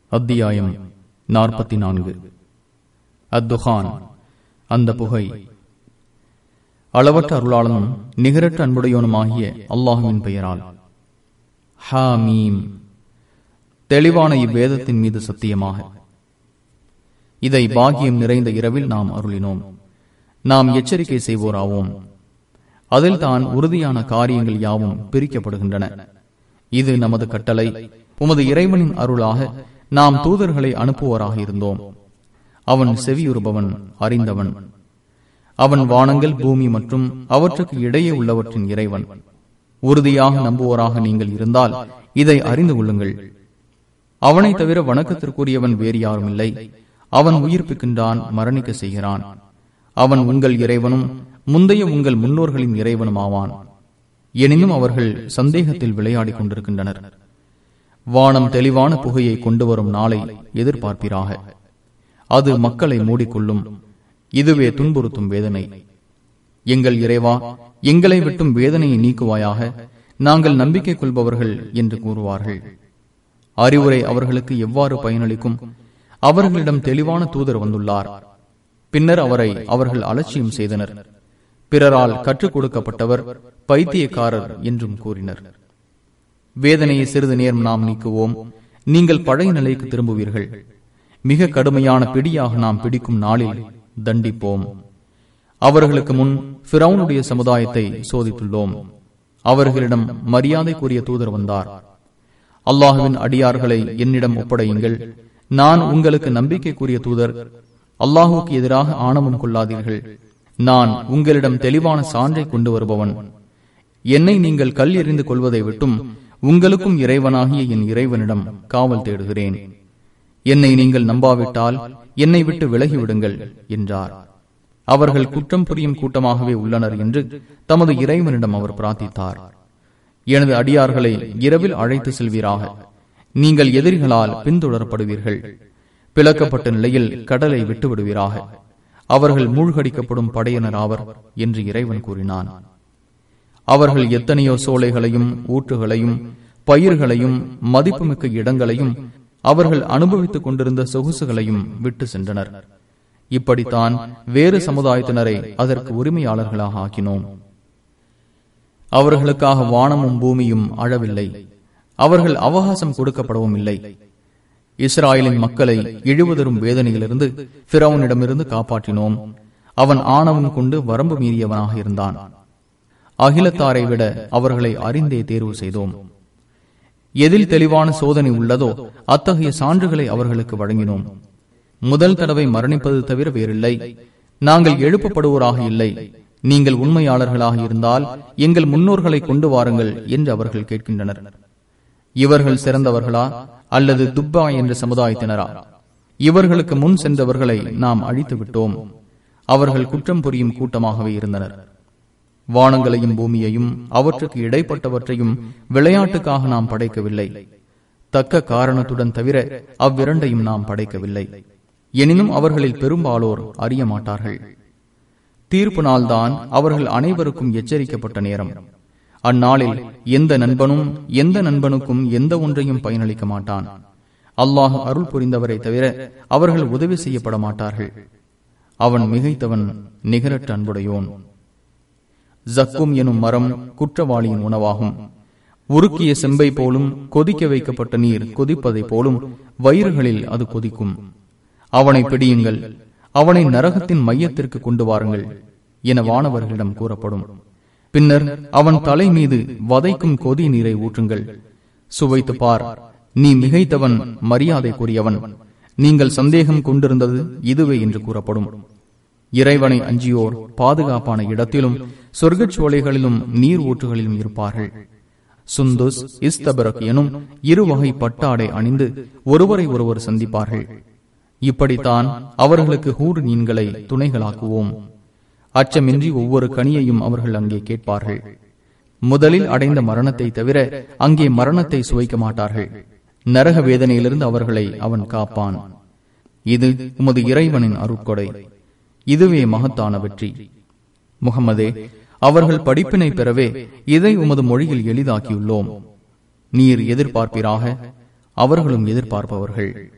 அத்தியாயம் 44. அத்துஹான், அந்த புகை. அளவற்ற அருளாளனும் நிகரற்ற அன்புடையோனுமாகிய அல்லாஹுவின் பெயரால். ஹாமீம், தெளிவான இவ்வேதத்தின் மீது சத்தியமாக. இதை பாக்கியம் நிறைந்த இரவில் நாம் அருளினோம். நாம் எச்சரிக்கை செய்வோராவோம். அதில் தான் உறுதியான காரியங்கள் யாவும் பிரிக்கப்படுகின்றன. இது நமது கட்டளை. உமது இறைவனின் அருளாக நாம் தூதர்களை அனுப்புவோராக இருந்தோம். அவன் செவியுறுபவன், அறிந்தவன். அவன் வானங்கள், பூமி மற்றும் அவற்றுக்கு இடையே உள்ளவற்றின் இறைவன். உறுதியாக நம்புவோராக நீங்கள் இருந்தால் இதை அறிந்து கொள்ளுங்கள். அவனை தவிர வணக்கத்திற்குரியவன் வேறு யாரும் இல்லை. அவன் உயிர்ப்பிக்கின்றான், மரணிக்க செய்கிறான். அவன் உங்கள் இறைவனும் முந்தைய உங்கள் முன்னோர்களின் இறைவனும் ஆவான். எனினும் அவர்கள் சந்தேகத்தில் விளையாடிக் கொண்டிருக்கின்றனர். வானம் தெளிவான புகையை கொண்டு வரும் நாளை எதிர்பார்ப்பீராக. அது மக்களை மூடிக்கொள்ளும். இதுவே துன்புறுத்தும் வேதனை. எங்கள் இறைவா, எங்களை விட்டும் வேதனையை நீக்குவாயாக. நாங்கள் நம்பிக்கை கொள்பவர்கள் என்று கூறுவார்கள். அறிவுரை அவர்களுக்கு எவ்வாறு பயனளிக்கும்? அவர்களிடம் தெளிவான தூதர் வந்துள்ளார். பின்னர் அவரை அவர்கள் அலட்சியம் செய்தனர். பிறரால் கற்றுக் கொடுக்கப்பட்டவர் பைத்தியக்காரர் என்றும் கூறினர். வேதனையை சிறிது நேரம் நாம் நீக்குவோம். நீங்கள் பழைய நிலைக்கு திரும்புவீர்கள். மிக கடுமையான பிடியாக நாம் பிடிக்கும் நாளில் தண்டிப்போம். அவர்களுக்கு முன் ஃபிரௌனுடைய சமுதாயத்தை சோதித்துள்ளோம். அவர்களிடம் மரியாதைக்குரிய தூதர் வந்தார். அல்லாஹுவின் அடியார்களை என்னிடம் ஒப்படையுங்கள். நான் உங்களுக்கு நம்பிக்கைக்குரிய தூதர். அல்லாஹுக்கு எதிராக ஆணவம் கொள்ளாதீர்கள். நான் உங்களிடம் தெளிவான சான்றை கொண்டு வருபவன். என்னை நீங்கள் கல் எறிந்து கொள்வதை விட்டும் உங்களுக்கும் இறைவனாகிய என் இறைவனிடம் காவல் தேடுகிறேன். என்னை நீங்கள் நம்பாவிட்டால் என்னை விட்டு விலகிவிடுங்கள் என்றார். அவர்கள் குற்றம் புரியும் கூட்டமாகவே உள்ளனர் என்று தமது இறைவனிடம் அவர் பிரார்த்தித்தார். எனது அடியார்களை இரவில் அழைத்து செல்வீராக. நீங்கள் எதிரிகளால் பின்தொடரப்படுவீர்கள். பிளக்கப்பட்ட நிலையில் கடலை விட்டுவிடுவீராக. அவர்கள் மூழ்கடிக்கப்படும் படையினர் ஆவர் என்று இறைவன் கூறினான். அவர்கள் எத்தனையோ சோலைகளையும் ஊற்றுகளையும் பயிர்களையும் மதிப்புமிக்க இடங்களையும் அவர்கள் அனுபவித்துக் கொண்டிருந்த சொகுசுகளையும் விட்டு சென்றனர். இப்படித்தான் வேறு சமுதாயத்தினரை அதற்கு உரிமையாளர்களாக ஆக்கினோம். அவர்களுக்காக வானமும் பூமியும் அழவில்லை. அவர்கள் அவகாசம் கொடுக்கப்படவும் இல்லை. இஸ்ராயலின் மக்களை இழிவுதரும் வேதனையிலிருந்து ஃபிரௌனிடமிருந்து காப்பாற்றினோம். அவன் ஆணவம் கொண்டு வரம்பு மீறியவனாக இருந்தான். அகிலத்தாரை விட அவர்களை அறிந்தே தேர்வு செய்தோம். எதில் தெளிவான சோதனை உள்ளதோ அத்தகைய சான்றுகளை அவர்களுக்கு வழங்கினோம். முதல் தடவை மரணிப்பது தவிர வேறில்லை. நாங்கள் எழுப்பப்படுவோராக இல்லை. நீங்கள் உண்மையாளர்களாக இருந்தால் எங்கள் முன்னோர்களை கொண்டு வாருங்கள் என்று அவர்கள் கேட்கின்றனர். இவர்கள் சிறந்தவர்களா அல்லது துப்பா என்ற சமுதாயத்தினரா? இவர்களுக்கு முன் சென்றவர்களை நாம் அழித்து விட்டோம். அவர்கள் குற்றம் புரியும் கூட்டமாகவே இருந்தனர். வானங்களையும் பூமியையும் அவற்றுக்கு இடைப்பட்டவற்றையும் விளையாட்டுக்காக நாம் படைக்கவில்லை. தக்க காரணத்துடன் தவிர அவ்விரண்டையும் நாம் படைக்கவில்லை. எனினும் அவர்களில் பெரும்பாலோர் அறிய மாட்டார்கள். தீர்ப்பு நாள்தான் அவர்கள் அனைவருக்கும் எச்சரிக்கப்பட்ட நேரம். அந்நாளில் எந்த நண்பனுக்கும் எந்த ஒன்றையும் பயனளிக்க மாட்டான். அல்லாஹ் அருள் புரிந்தவரை தவிர அவர்கள் உதவி செய்யப்பட மாட்டார்கள். அவன் மிகைத்தவன், நிகரற்ற அன்புடையோன். ஜக்கும் எனும் மரம் குற்றவாளியின் உணவாகும். உருக்கிய செம்பை போலும் கொதிக்க வைக்கப்பட்ட நீர் கொதிப்பதை போலும் வயிறுகளில் அது கொதிக்கும். அவனை பிடியுங்கள், அவனை நரகத்தின் மையத்திற்கு கொண்டு வாருங்கள் என வானவர்களிடம் கூறப்படும். பின்னர் அவன் தலை மீது வதைக்கும் கொதி நீரை ஊற்றுங்கள். சுவைத்து பார், நீ மிகைத்தவன், மரியாதைக்குரியவன். நீங்கள் சந்தேகம் கொண்டிருந்தது இதுவே என்று கூறப்படும். இறைவனை அஞ்சியோர் பாதுகாப்பான இடத்திலும் சொர்க்கச் சோலைகளிலும் நீர் ஊற்றுகளிலும் இருப்பார்கள். சுந்துஸ், இஸ்தபரக் எனும் இருவகை பட்டாடை அணிந்து ஒருவரை ஒருவர் சந்திப்பார்கள். இப்படித்தான் அவர்களுக்கு ஹூர் மீன்களை துணைகளாக்குவோம். அச்சமின்றி ஒவ்வொரு கனியையும் அவர்கள் அங்கே கேட்பார்கள். முதலில் அடைந்த மரணத்தை தவிர அங்கே மரணத்தை சுவைக்க மாட்டார்கள். நரக வேதனையிலிருந்து அவர்களை அவன் காப்பான். இது உமது இறைவனின் அருட்கொடை. இதுவே மகத்தான வெற்றி. முகமதே, அவர்கள் படிப்பினை பெறவே இதை உமது மொழியில் எளிதாக்கியுள்ளோம். நீர் எதிர்பார்ப்பீராக, அவர்களும் எதிர்பார்ப்பவர்கள்.